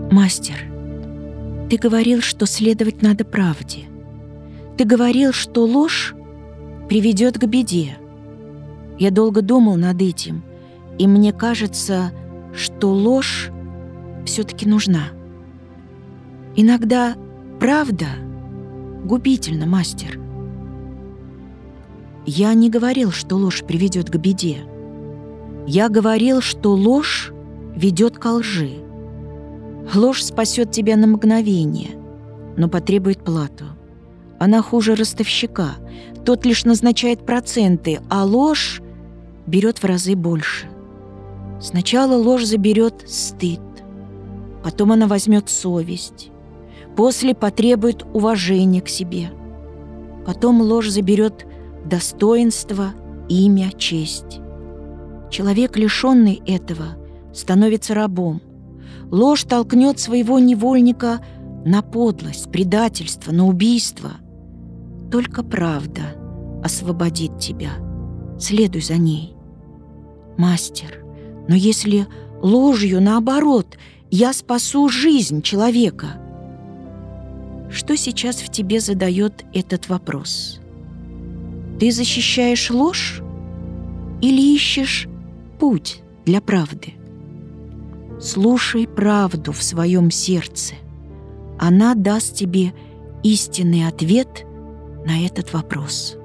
Мастер, ты говорил, что следовать надо правде. Ты говорил, что ложь приведет к беде. Я долго думал над этим, и мне кажется, что ложь все-таки нужна. Иногда правда губительна, мастер. Я не говорил, что ложь приведет к беде. Я говорил, что ложь ведет ко лжи. Ложь спасет тебя на мгновение, но потребует плату. Она хуже ростовщика. Тот лишь назначает проценты, а ложь берет в разы больше. Сначала ложь заберет стыд, потом она возьмет совесть, после потребует уважения к себе, потом ложь заберет достоинство, имя, честь. Человек, лишенный этого, становится рабом. Ложь толкнет своего невольника на подлость, предательство, на убийство. Только правда освободит тебя. Следуй за ней. Мастер, но если ложью, наоборот, я спасу жизнь человека, что сейчас в тебе задает этот вопрос? Ты защищаешь ложь или ищешь путь для правды? Слушай правду в своем сердце. Она даст тебе истинный ответ на этот вопрос.